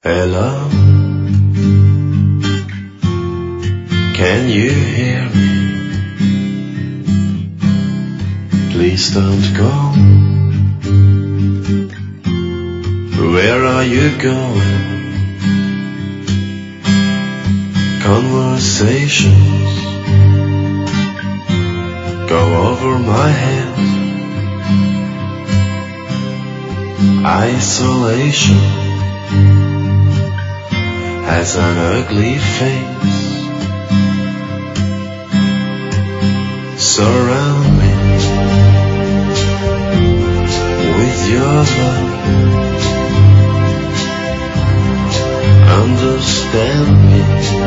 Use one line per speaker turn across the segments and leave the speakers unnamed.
Hello, can you hear me? Please don't go. Where are you going? Conversations go over my head. Isolation has an ugly face. Surround me with your love. Understand me,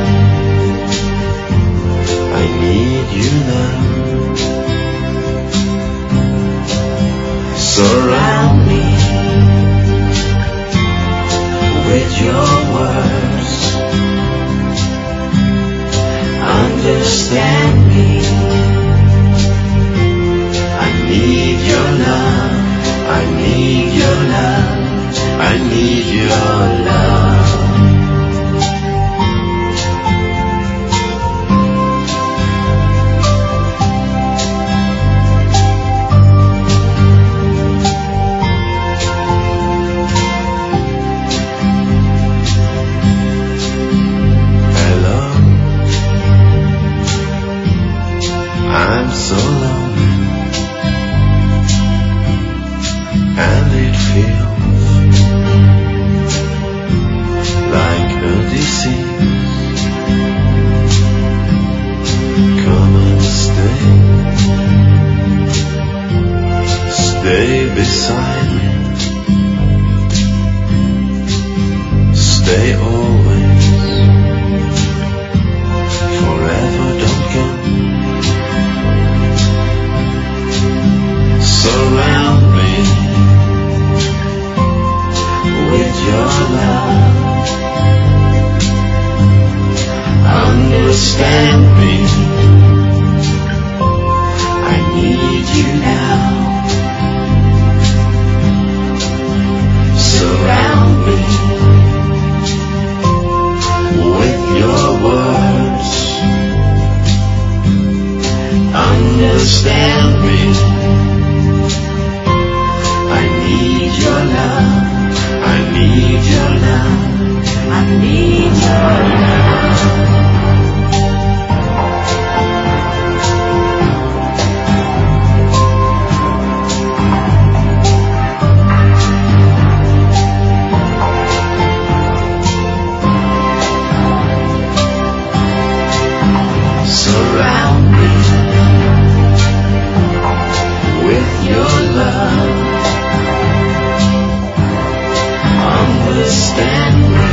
I need you now. Surround me with your words. Understand me, I need your love, I need your love, I need your love. I'm so lonely, and it feels like a disease. Come and stay beside me, stay always, forever, don't go. Surround me with your love. Understand me, I need you now. Surround me with your words. Understand me, I need your love, I need your love, I need your love. Surround me with your love. Understand me,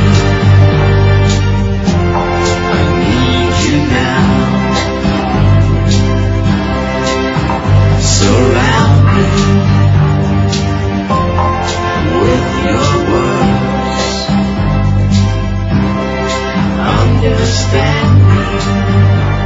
I need you now. Surround me with your words. Understand me,